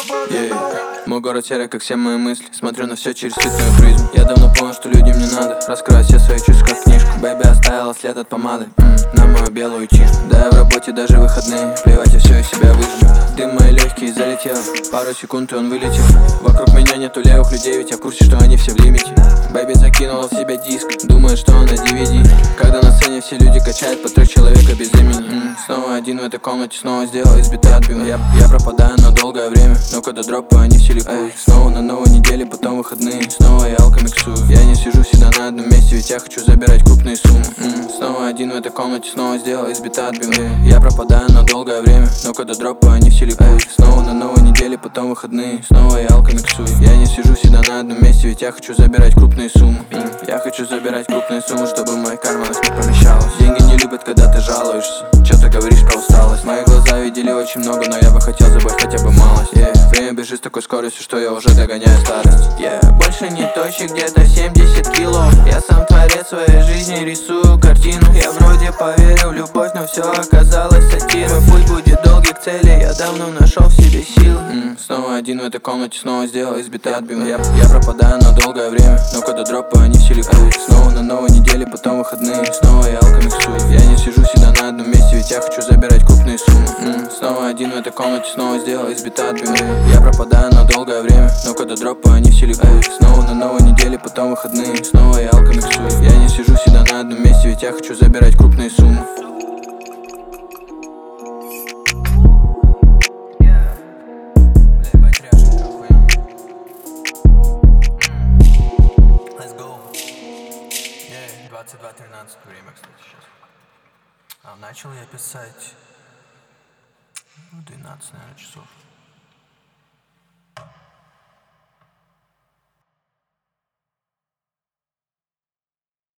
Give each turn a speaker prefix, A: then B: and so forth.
A: Мой город серый, как все мои мысли. Смотрю на все через цветную призму. Я давно понял, что людям не надо раскрывать все свои чувства, как книжку. Бэйби оставила след от помады на мою белую чистку. Да я в работе даже выходные, плевать, я все из себя выжму. Дым мои легкие залетел, пару секунд и он вылетел. Вокруг меня нету левых людей, ведь я в курсе, что они все в лимите. Бэйби закинула в себя диск, думает, что он на DVD. Когда на сцене все люди качают по 3 человека без имени. Снова один в этой комнате, снова сделал избитый отбил. Я пропадаю на долгое время, но когда дропаю, они все ликуют. Снова на новой неделе, потом выходные. Снова я алкомиксую. Я не сижу всегда на одном месте, ведь я хочу забирать крупные суммы. Снова один в этой комнате, снова сделал избитый отбил. Я пропадаю на долгое время, но когда дропаю, они все ликуют. Снова на новой неделе, потом выходные. Снова я алкомиксую. Я не сижу всегда на одном месте, ведь я хочу забирать крупные суммы. Я хочу забирать крупные суммы, чтобы в моих карманах не помещалось. Деньги не любят, когда ты жалуешься. Чё ты говоришь про усталость? Мои глаза видели очень много, но я бы хотел забыть хотя бы малость. Время бежит с такой скоростью, что я уже догоняю старость. Больше не тощий, где-то 70 кило. Я сам творец своей жизни, рисую картину. Я вроде поверил в любовь, но все оказалось сатирой. Мой путь будет долгий к цели, я давно нашел в себе силы. Снова один в этой комнате, снова сделал избитый отбил. Я пропадаю на долгое время, но когда дропаю, они все ликуют. Снова на новой неделе, потом выходные. Снова я алкомиксую. Я не сижу всегда на одном месте, ведь я хочу забирать крупные суммы. Снова один в этой комнате, снова сделал избитый отбил. Я пропадаю на долгое время, но когда дропаю, они все ликуют. Снова на новой неделе, потом выходные. Снова я алкомиксую. Я не сижу всегда на одном месте, ведь я хочу забирать крупные суммы.
B: Время, кстати, сейчас. Начал я писать в 12, наверное, часов.